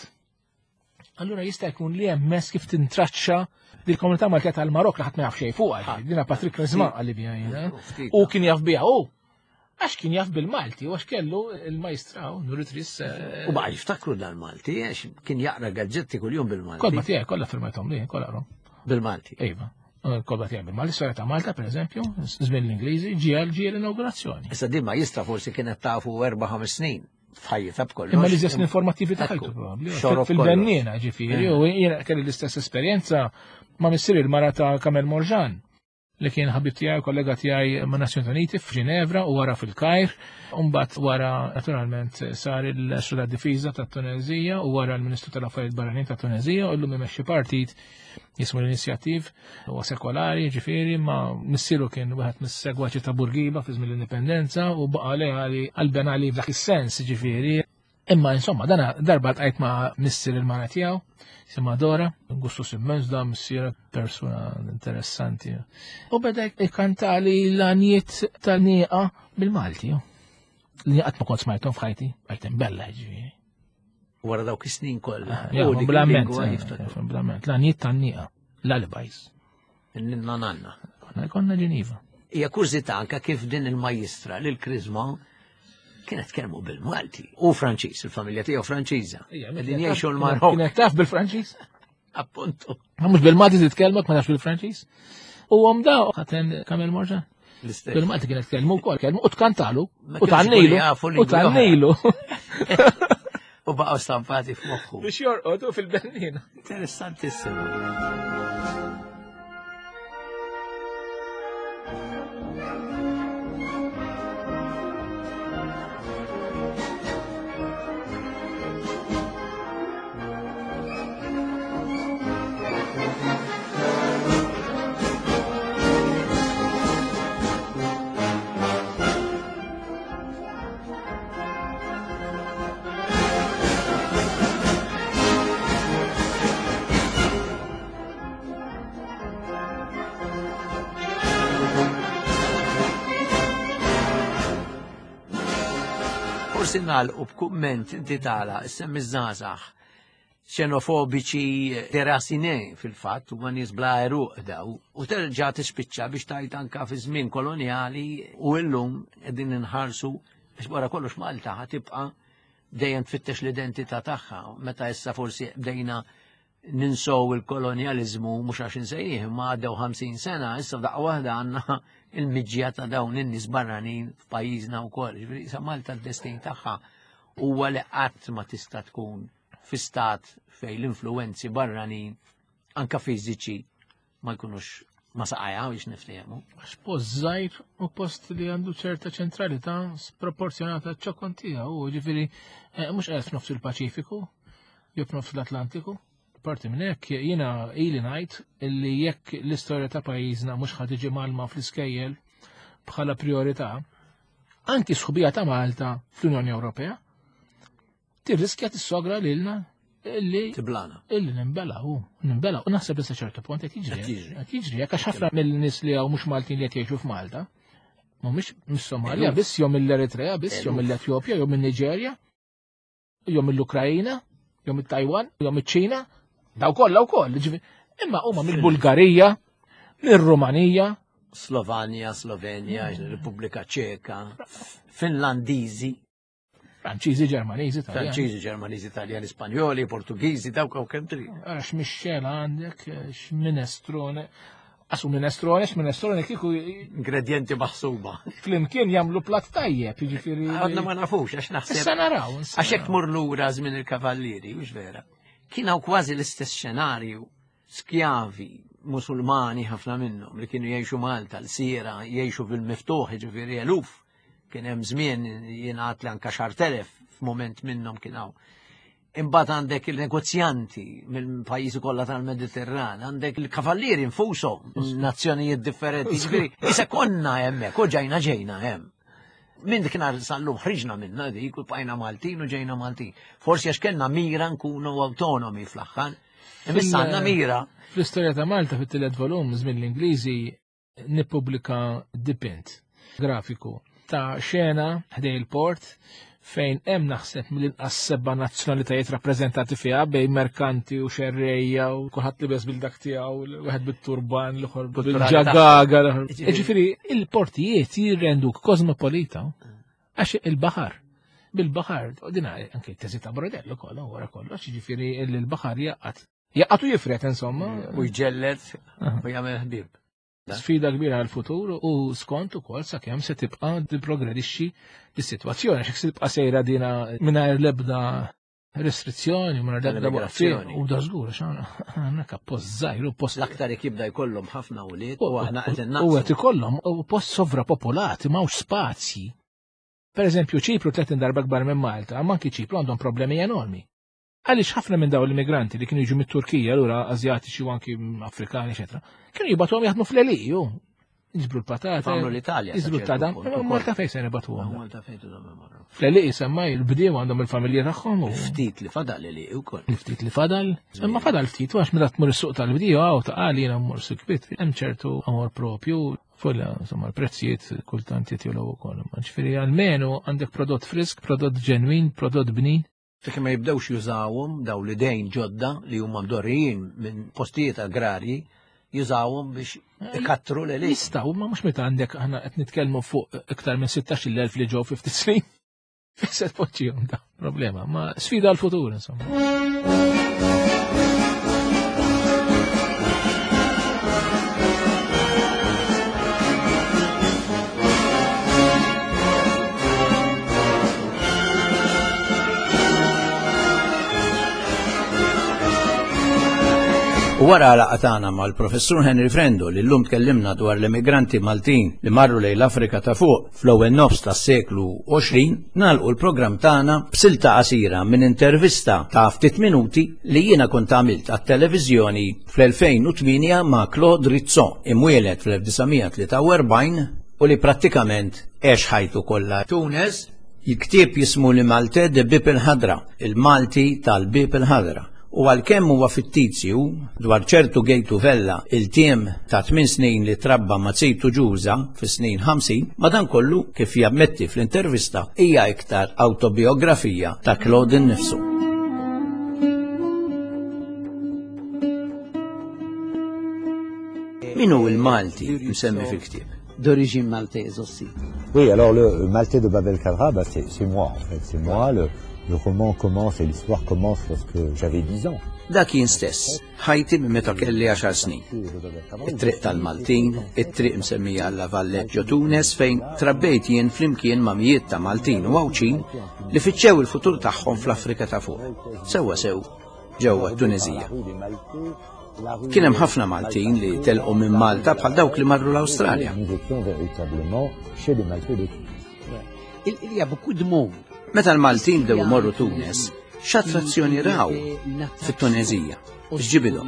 Allura jista' jkun li hemm mess kif tintraċċa lill-komunità Maltija tal-Marok li ħadd ma jaf xejn fuqha. Dina Patrick Crismon qalli biha jiena. U kien jaf biha hu. Għax kien jaf bil-Malti, għax kellu il-majstraw, nuritriss. U baħ jiftakru dal-Malti, għax kien jaqra gazzetti kull-jum bil-Malti. Kolba tijaj, kolla firmajtom li, kolla rom. Bil-Malti. Ejba, kolba tijaj bil-Malti, s-sora ta' Malta, per eżempju, żmien l-Ingliżi, ġija l-inaugurazzjoni. Issa di majistra forsi kienet tafu erba' ħames snin. Fħajjita b'kollu. Imma li ġessin informativi ta' ħajtu, probabli. Fil-bennina, ġifiri, u jena kelli l-istess esperienza ma' missiri l-mara ta' Kamel Morġan, li kien ħabib tiegħi kollega tiegħi ma' Nazzjoni Uniti f'Ġinevra u wara fil-Kajr, u mbagħad wara naturalment sar il-Xhura Difiża tat-Tunezija u wara l-Ministru tal-Affarijiet Barranin tat-Tunezija u llum imexxi partit jismu l-Inizjattiv huwa sekolari, ġifieri ma missieru kien wieħed mis-segwaċi ta' Burgiba fi żmien l-Indipendenza u baqa' għali għal-Ben Ali f'dak is-sens, ġifieri. Imma insomma dana darba tqajt ma' missier il-mara tiegħu Sima Dora, gustus immens da missiera persuna interessanti. U beda ikkantali l-għaniet tal-nieqa bil-Malti. L-nieqat ma kont smajtom f'ħajti, għajtem bella ġi. Wara dawk is-snin kollha. Blament, blament. L-għaniet tal-nieqa, l-alibajs. Ninna nanna. Konna Ġeniva. Hija kurzita anka kif din il-majistra lil Crismon kienet kelmu bil-Malti u Franċiż, il-familja tiegħu Franċiża. Qegħdin jgħixu l-Marok. Kienet taf bil-Franċiż? Appuntu. Mhux bil-Malti titkellmek ma tafx bil-Franċiż? U hom da ħatem Kamel Morġan. Bil-Malti kienet tkellmu wkoll, kellmu u tkantalu u tannilu. U tannilu. U baqgħu stampati f'moħħu. Biex jorqod u fil-bennina. Interessantissimo. Forsi nagħlqu b'kumment inti tara issemmi żgħażagħ xenofobiċi derasinè fil-fatt huma nies bla għeruq daw u terġa' tispiċċa biex tgħid anke fi żmien kolonjali u llum qegħdin inħarsu biex wara kollox Malta ħatibqa' dejjem tfittex l-identità tagħha. Meta issa forsi bdejna ninsow il-kolonjaliżmu mhux għax insejnieh imma għaddew ħamsin sena issa daqqa waħda għandna il-miġġija ta' dawn in-nies barranin f'pajjiżna wkoll. Ġifieri sa Malta d-destin tagħha huwa li qatt ma tista' tkun fi stat fejn l-influenzi barranin anke fiżiċi ma jkunux ma saqajja biex niftehmu. Għax post żgħir u post li għandu ċerta ċentralità sproporzjonata ċ-ċokon tiegħu, ġifieri mhux qiegħed f'nofs il-Paċifiku jew f'nofs l-Atlantiku. Parti minn hekk jiena ili ngħid illi jekk l-istorja ta' pajjiżna mhux ħadd tiġi malma fl-iskejjel bħala priorità, anki sħubija ta' Malta fl-Unjoni Ewropea tirriskja tissogra lilna illi Tiblana. illi nimbelaw, nimbelaw. U naħseb li sa ċertu punt qed jiġri. Qed jiġri jekk għax ħafna mill-nies li hawn mhux Maltin li qed jgħixu f'Malta, mhumiex mis-Somalja biss jew mill-Eritrea biss jew mill-Etjopja jew min-Niġerja jew mill-Ukrajina jew mit-Taiwan jew miċ-Ċina. Daw kollha wkoll, imma huma mill-Bulgarija, mill-Rumanija, Slovanja, Slovenja, Repubblika Ċeka, Finlandiżi, Franċiżi, Ġermaniżi, Taljani. Franċiżi, Ġermaniżi, Taljani, Spanjoli, Portugiżi, dawk hawn kemm trid. Għax mixxela għandek x'minestrone. Għasu minestrone, x'minestrone kieku ingredienti maħsuba. Flimkien jagħmlu platt tajjeb, jiġifieri. Għadna ma nafux għax naħseb. Issa naraw. Għax hekk tmur lura żmien il-kavallieri, mhux vera. Kien hawn kważi l-istess xenarju skjavi musulmani ħafna minnhom li kienu jgħixu Malta l-sira jgħixu fil-miftuħ ġifieri eluf. Kien hemm żmien jingħad li anke xartelef f'mument minnhom kien hawn. Imbagħad għandek il-negozjanti mill-pajjiżi kollha tal-Mediterran, għandek il-kavallieri infushom, nazzjonijiet differenti, ġifieri issa konna hemmhekk u ġejna ġejna hemm. Min dik nhar sallum ħriġna minna dik u bqajna Maltin u ġejna Maltin. Forsi għax kellna mira nkunu autonomi fl-aħħar. Imissa għandna mira. Fl-istorja ta' Malta fit-tielet volum żmien l-Ingliżi nippubblika dipint grafiku ta' xena ħdej il-port fejn hemm naħseb mill-inqas seba' nazzjonalitajiet rappreżentati fiha bejn merkanti u xerrejja u kulħadd libes bil-dak tiegħu, wieħed bit-turban, l-oħor bil-ġagaga. Ġifieri il-portijiet jirrenduk kosmopolita għax il-baħar. Bil-baħar, dina anke t-teżita Brodello kollha wara kollox, ġifieri il-baħar jaqgħad. Jaqgħad u jifret insomma. U jġellet u jagħmel ħbieb. Sfida kbira għal-futur u skont ukoll sakemm se tibqa' tipprogredixxi l-sitwazzjoni għax se tibqa' sejra dina mingħajr l-ebda restrizzjoni, mingħajr l-ebda waqfiet u da żgur għax għandna kappost żgħir u post l-aktar jibda jkollhom ħafna wlied u aħna qed u qed ikollhom post sovrapopolati m'hawnx spazji. Pereżempju Ċipru tletin darba kbar minn Malta, ma anki Ċipru għandhom problemi enormi. Għaliex ħafna minn daw l-immigranti li kienu jiġu mit-Turkija, allura Azjatiċi u anki Afrikani, eċetera, kienu jibatuhom jaħdmu fl-Eliju. Jiġbru l-patata. Għamlu l-Italja. Jiġbru l-tada. Malta fejn se nibatuhom. Malta fejn tudhom imorru. Fl-Eliju semma il-bdiew għandhom il-familji tagħhom. Ftit li fadal l-Eliju wkoll. Ftit li fadal. Imma fadal ftit għax meta tmur is-suq tal-bdiew għaw taqali jiena mmur sukbit. Hemm ċertu amor propju. Fulla, insomma, l-prezzijiet kultanti tiegħu wkoll. Ġifieri almenu għandek prodott frisk, prodott ġenwin, prodott bnin. Fekk ma jibdewx jużawhom daw l-idejn ġodda li huma mdorrijin minn postijiet agrarji jużawhom biex ikattru l-elif. Jistgħu, ma mhux meta għandek aħna qed nitkellmu fuq iktar minn sittax-il elf li ġew fi ftit snin. Se tpoġġihom da problema, ma sfida għall-futur insomma. U wara laqatana mal-professur Henry Frendo li llum tkellimna dwar l-immigranti Maltin li marru lejn l-Afrika ta' fuq fl-ewwel nofs tas-seklu għoxrin, nagħlqu l-programm tagħna b'silta qasira minn intervista ta' ftit minuti li jiena kont għamilt għat-televiżjoni fl-elfejn u tminja ma' Claude Rizzo, imwieled fl-elf tisa' tlieta u erbgħin u li prattikament għex ħajtu kollha Tunes. Il-ktieb jismu li Malte de Bib il-Ħadra, il-Malti tal-Bib il-Ħadra. U għalkemm huwa fittizju dwar ċertu Gejtu Vella il-tiem ta' tmien snin li trabba ma' Zejtu Ġuża fis-snin ħamsin, madankollu kif jammetti fl-intervista hija iktar autobiografija ta' Claude innifsu. Min hu il-Malti msemmi fil-ktieb? D'origine maltaise aussi. Oui, alors le Maltais de Bab el-Khadra, bah, c'est moi en fait, c'est moi. Le, le roman commence et l'histoire commence lorsque j'avais dix ans. Dak jien stess, ħajti minn meta kelli għaxar snin. It-triq tal-Maltin, it-triq msemmija alla Valleġġo Tunes fejn trabbejt jien flimkien ma' mijiet ta' Maltin u Għawċin li fittxew il-futur tagħhom fl-Afrika ta' fuq. Sewwa sew ġewwa Tunezija. Kien hemm ħafna Maltin li telqu minn Malta bħal dawk li marru l-Awstralja. Meta l-Maltin bdew imorru Tunes, x'attrazzjoni raw fit-Tunezija? X'ġibilhom?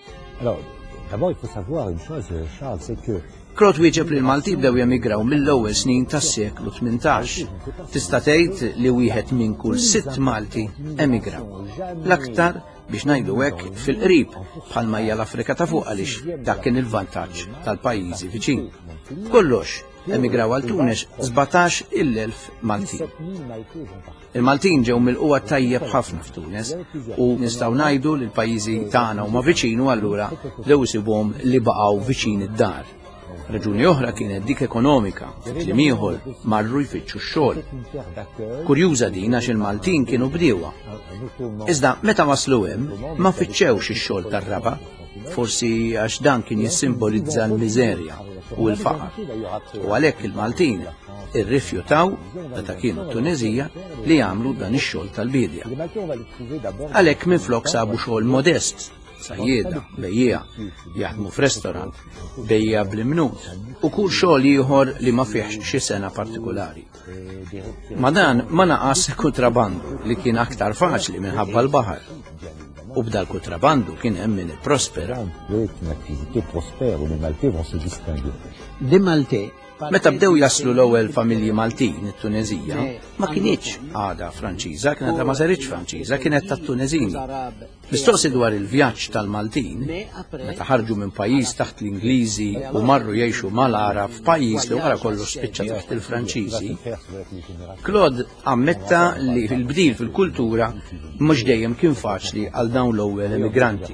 Claude wieġeb li l-Malti bdew jemigraw mill-ewwel snin tas-seklu tmintax. Tista' tgħid li wieħed minn kull sitt Malti emigraw. L-aktar biex ngħidu hekk fil-qrib bħalma hija l-Afrika ta' fuq għaliex dak kien il-vantaġġ tal-pajjiżi viċin. Kollox emigraw għal Tunes żbatax il-elf Maltin. Il-Maltin ġew mill-qwa tajjeb ħafna f'Tunes u nistgħu ngħidu li l-pajjiżi tagħna huma viċin u allura dew isibuhom li baqgħu viċin id-dar. Raġuni oħra kienet dik ekonomika, kliem ieħor marru jfittxu x-xogħol. Kurjuża din għax il-Maltin kienu bdiewa. Iżda meta waslu hemm ma ffittxewx ix-xogħol tar-raba, forsi għax dan kien jissimbolizza l-miżerja u l-faqar. U għalhekk il-Maltin irrifjutaw meta kienu Tunezija li jagħmlu dan ix-xogħol tal-bidja. Għalhekk minflok sabu xogħol modest. Sajjieda, bejjija, jaħdmu f'restorant, bejja bl-imnut, u kull xogħol ieħor li ma fihx xi sena partikolari. Ma dan ma naqas kontrabandu li kien aktar faċli minħabba l-baħar. U b'dal kontrabandu kien hemm min ipprospera. De Malte. Meta bdew jaslu l-ewwel familji Maltin it-Tunezija, ma kienitx għada Franċiża, kienet ma saritx Franċiża, kienet tat-Tunezini. Mistoqsi dwar il-vjaġġ tal-Maltin, meta ħarġu minn pajjiż taħt l-Ingliżi u marru jgħixu mal-Arab f'pajjiż li wara kollox spiċċa taħt il-Franċiżi, Claude ammetta li fil-bdil fil-kultura mhux dejjem kien faċli għal dawn l-ewwel immigranti.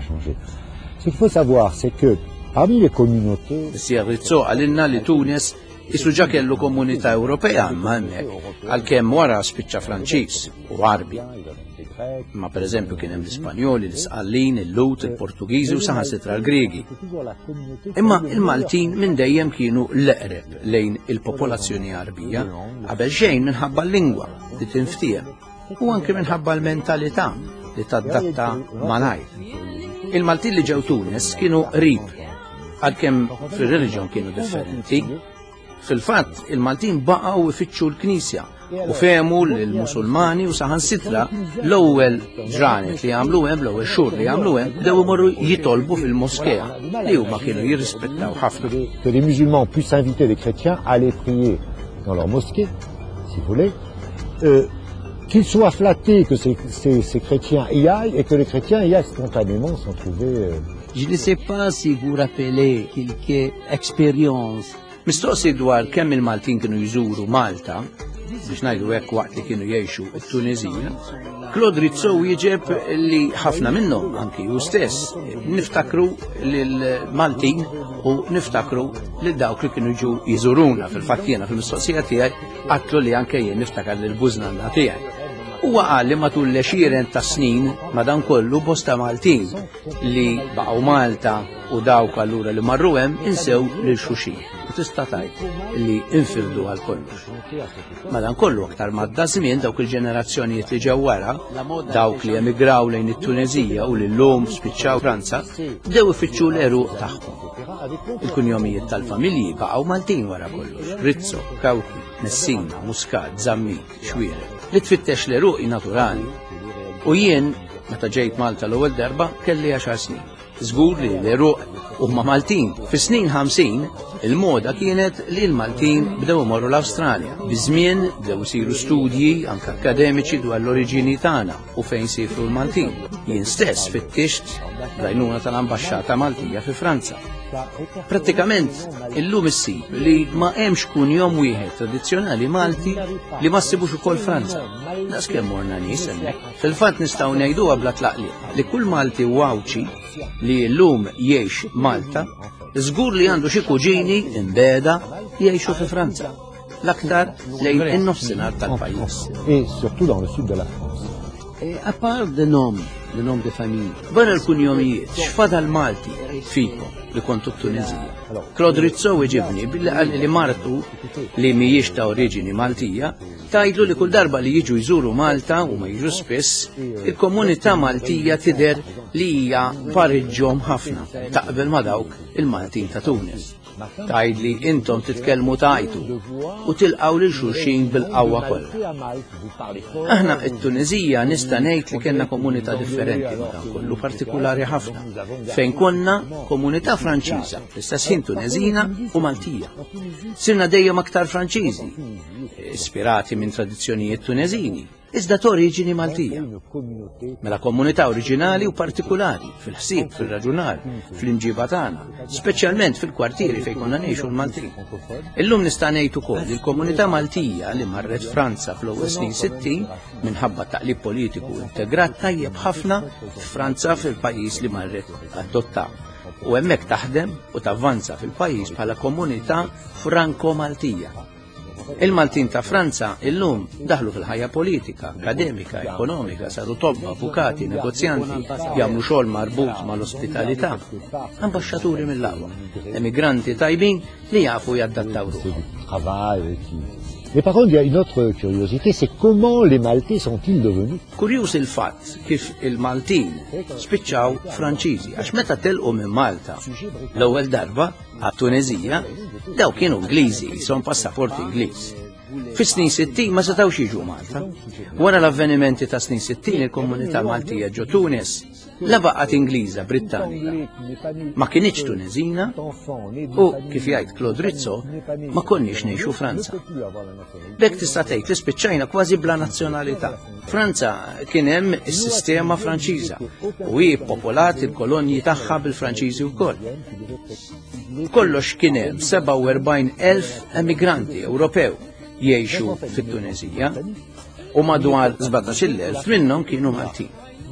Ce qu'il faut savoir, c'est que parmi les communautés, Sir Rizzo għalinna li Tunes isu ġa kellu komunità Ewropea ma hemmhekk għalkemm wara spiċċa Franċiż u Arbi. Ma pereżempju kien hemm l-Ispanjoli, l-Isqallin, il-Lut, il-Portugiżi u saħansitra l-Griegi. Imma il-Maltin minn dejjem kienu l-eqreb lejn il-popolazzjoni Arbija qabel xejn minħabba l-lingwa li tinftiem u anke minħabba l-mentalità li tadatta malajr. Il-Maltin li ġew Tunes kienu qrib għalkemm fir-reliġjon kienu differenti. Fil-fatt, il-Maltin baqgħu ifittxu l-Knisja u fehmu l-Musulmani u saħansitra l-ewwel ġranet li jagħmlu hemm, l-ewwel xhur li jagħmlu hemm, bdew imorru jitolbu fil-moskea li huma kienu jirrispettaw ħafna. Que les musulmans puissent inviter les chrétiens à aller prier dans leur mosquée, si vous voulez, euh, qu'ils soient flattés que ces, ces, ces chrétiens y aillent et que les chrétiens y aillent spontanément sans trouver... Euh... Je ne sais pas si vous rappelez quelques expériences. Mistoqsi dwar kemm il-Maltin kienu jżuru Malta, biex ngħidu hekk waqt li kienu jgħixu t-Tunezija, Claude Rizzo jieġeb li ħafna minnhom anki hu stess niftakru lil-Maltin u niftakru lil dawk li kienu ġew jiżuruna. Fil-fatt jiena fil-mistoqsija tiegħi għatlu li anke jien niftakar lill-bużnanna tiegħi. Huwa qal li matul l-għexieren ta' snin madankollu bosta Maltin li baqgħu Malta u dawk allura li marru hemm insew lil xulxin. tista' tgħid li infirdu għal kollox. Madankollu aktar madda żmien dawk il-ġenerazzjonijiet li ġew wara, dawk li emigraw lejn it-Tunezija u li llum spiċċaw Franza, bdew ifittxu l-eruq tagħhom. Il-kunjomijiet tal-familji baqgħu Maltin wara kollox. Rizzo, Kawki, Messina, Muscat, Żammik, Xwieret. Li tfittex l-eruq naturali. U jien, meta ġejt Malta l-ewwel darba, kelli għaxar snin. Żgur li l-eruq huma Maltin. Fis-snin ħamsin, il-moda kienet li l-Maltin bdew imorru l-Awstralja. Biżmien bdew isiru studji anke akademiċi dwar l-oriġini tagħna u fejn sifru l-Maltin. Jien stess fittixt l-għajnuna tal-Ambaxxata Maltija fi Franza. Prattikament, illum issib li ma hemmx kunjom wieħed tradizzjonali Malti li ma ssibux ukoll Franza. Nas kemm morna nies hemmhekk. Fil-fatt nistgħu ngħiduha bla tlaqliq li kull Malti wawċi li llum jgħix Malta, żgur li għandu xi kuġini imbeda jgħixu fi Franza. L-aktar lejn in-nofsinhar tal-pajjiż. Et surtout dans le sud de la France. À part de nom, de nom de famille. Barra l-kunjomijiet, x'fadal Malti fikom li kontu t-Tunezija. Claude Rizzo iġibni billi qal li martu li mhijiex ta' oriġini Maltija tgħidlu li kull darba li jiġu jżuru Malta u ma jiġu spiss, il-komunità Maltija tidher li hija pareġġhom ħafna taqbel ma dawk il-Maltin ta' Tunis. Tgħid li intom titkellmu tajtu u tilqgħu lil xulxin bil-qawwa kollha. Aħna t-Tunezija nista' ngħid li kellna komunità differenti ma' dan kollu partikulari ħafna, fejn konna komunità Franċiża, fl-istess ħin Tunezina u Maltija. Sirna dejjem aktar Franċiżi, ispirati minn tradizzjonijiet Tuneżini, iżda ta' oriġini Maltija. Mela komunità oriġinali u partikulari, fil-ħsieb, fil-raġunar, fl-imġiba tagħna, speċjalment fil-kwartieri fejn konna ngħixu l-Maltin. Illum nista' ngħid ukoll li l-komunità Maltija li marret Franza fl-ewwel snin sittin minħabba taqlib politiku integrat tajjeb ħafna f'Franza fil-pajjiż li marret adottaw. U hemmhekk taħdem u tavvanza fil-pajjiż bħala komunità Franko-Maltija. Il-Maltin ta' Franza illum daħlu fil-ħajja politika, akademika, ekonomika, saru tobba, avukati, negozjanti, jagħmlu xogħol marbut mal-ospitalità, ambaxxaturi mill-aqwa, emigranti tajbin li jafu jaddattaw ruħhom. Mais par contre, il y a une autre curiosité, c'est comment les Maltais sont-ils devenus? Kurjuż il-fatt kif il-Maltin spiċċaw Franċiżi, għax meta telqu minn Malta l-ewwel darba għat-Tunezija, daw kienu Ingliżi, son passaporti Ingliż. Fis-snin sittin ma setgħux jiġu Malta. Wara l-avvenimenti ta' snin sittin il-komunità Maltija ġo Tunis la baqgħet Ingliża Brittanika. Ma kienx Tunezina u kif jgħid Claude Rizzo ma konniex ngħixu Franza. B'hekk tista' tgħid li spiċċajna kważi bla nazzjonalità. Franza kien hemm is-sistema Franċiża u hi ppopolat il-kolonji tagħha bil-Franċiżi wkoll. Kollox kien hemm seba' u erbgħin elf emigranti Ewropew jgħixu fit-Tunezija u madwar żbatax-il elf minnhom kienu Maltin.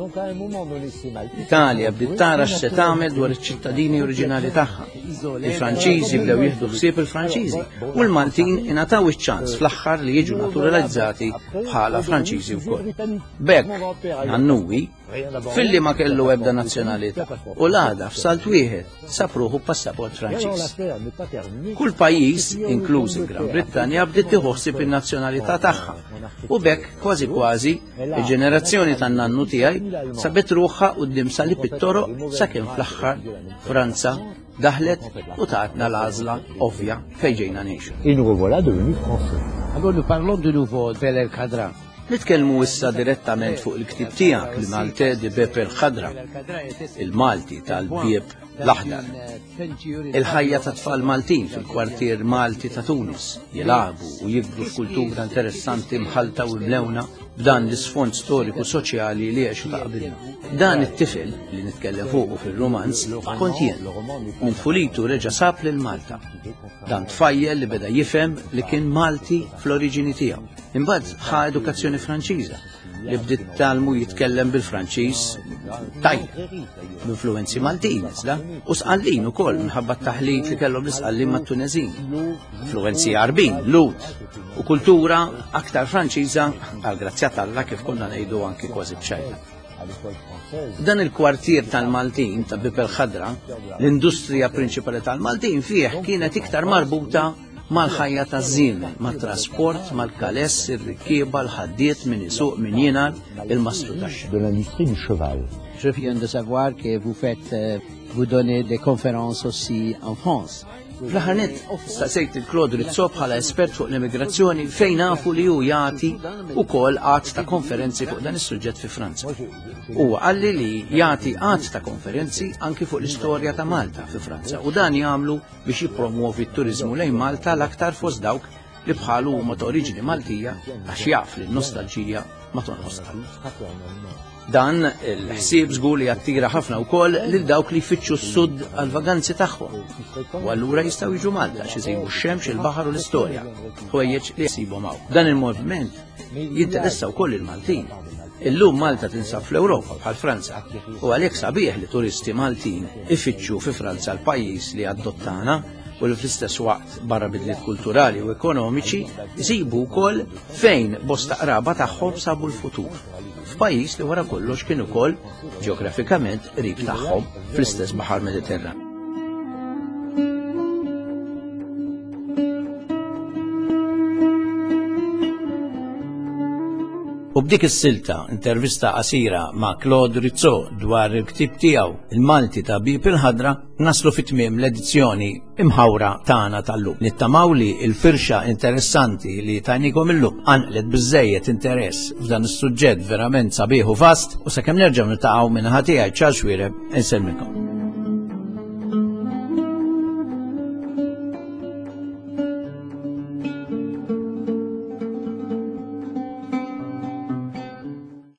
L-Italja bdiet tara x'se tagħmel dwar iċ-ċittadini oriġinali tagħha. Il-Franċiżi bdew jieħdu ħsieb il-Franċiżi u l-Maltin ingħataw iċ-ċans fl-aħħar li jiġu naturalizzati bħala Franċiżi wkoll. B'hekk Nannuwi filli ma kellu ebda nazzjonalità u l-għada f'salt wieħed sapruħu passaport Franċiż. Kull pajjiż, inkluż il-Gran Brittanja, bdiet tieħossib in-nazzjonalità tagħha u b'hekk kważi kważi il-ġenerazzjoni tan-nannu tiegħi sabet ruħha quddiem salib it-toroq sakemm fl-aħħar Franza daħlet u tatna l-għażla ovvja fejn ġejna ngħixu. Et nous revoilà devenus français. Alors nous parlons de nouveau de Beb el-Khadra. Nitkellmu issa direttament fuq il-ktieb tiegħek li Malte di Beb el-Khadra, il-Malti tal-Bieb l-Aħdar. Il-ħajja ta' tfal Maltin fil-kwartier Malti ta' Tunis jilagħbu u jikbru f'kultura interessanti mħalta u mlewna b'dan l-isfond storiku soċjali li għexu ta' qabilna. Dan it-tifel li nitkellem fuqu fil-romanz kont jien minn Fulitu reġa' sab lil Malta. Dan tfajjel li beda jifhem li kien Malti fl-oriġini tiegħu. Imbagħad ħa edukazzjoni Franċiża li bdiet talmu jitkellem bil-Franċiż tajjeb b'influwenzi Maltin iżda u sqallin ukoll minħabba t-taħlit li kellhom l-isqallin mat-Tuneżin. Influwenzi Arbin, Lut u kultura aktar Franċiża għal grazzjat Alla kif konna ngħidu anke kważi b'xejla. Dan il-kwartier tal-Maltin ta' Bib il-Ħadra, l-industrija prinċipali tal-Maltin fih kienet iktar marbuta mal-ħajja taż-żiemel, mat-trasport, mal-kaless, ir-rikkieba, l-ħaddiet min isuq min jingħal il-mastru tax-xemx. De l'industrie du cheval. Je viens de savoir que vous faites, euh, vous donnez des conférences aussi en France. Fl-ħarnet, staqsejt il-Claude Rizzo bħala espert fuq l-immigrazzjoni fejn nafu li hu jagħti wkoll qatt ta' konferenzi fuq dan is-suġġett fi Franza. Huwa qalli li jagħti qatt ta' konferenzi anki fuq l-istorja ta' Malta fi Franza u dan jagħmlu biex jippromuovi t-turiżmu lejn Malta l-aktar fost dawk li bħalu huma ta' oriġini Maltija għax jaf li n-nostalġija ma tonħosha. Dan il-ħsieb żgur li jattira ħafna wkoll lil dawk li jfittxu s-sud għal-vaganzi tagħhom. U allura jistgħu jiġu Malta xi jsibu x-xemx, il-baħar u l-istorja. Ħwejjeġ li jsibhom hawn. Dan il-moviment jinteressa wkoll il-Maltin. Illum Malta tinsab fl-Ewropa bħal Franza u għalhekk sabiħ li turisti Maltin ifittxu fi Franza l-pajjiż li adottana u li fl-istess waqt barra bidliet kulturali u ekonomiċi jsibu wkoll fejn bosta qraba tagħhom sabu l-futur. F'pajjiż li wara kollox kien ukoll ġeografikament qrib tagħhom fl-istess baħar Mediterran. U b'dik is-silta intervista qasira ma' Claude Rizzo dwar il-ktieb tiegħu il-Malti ta' Bib il-Ħadra naslu fit-tmiem l-edizzjoni imħawra tagħna tal-lum. Nittamaw li l-firxa interessanti li tajnikom illum għanqlet biżejjed interess f'dan is-suġġett verament sabiħ u vast u sakemm nerġgħu niltaqgħu minn ħadd tiegħi Charles Wiereb insellmikom.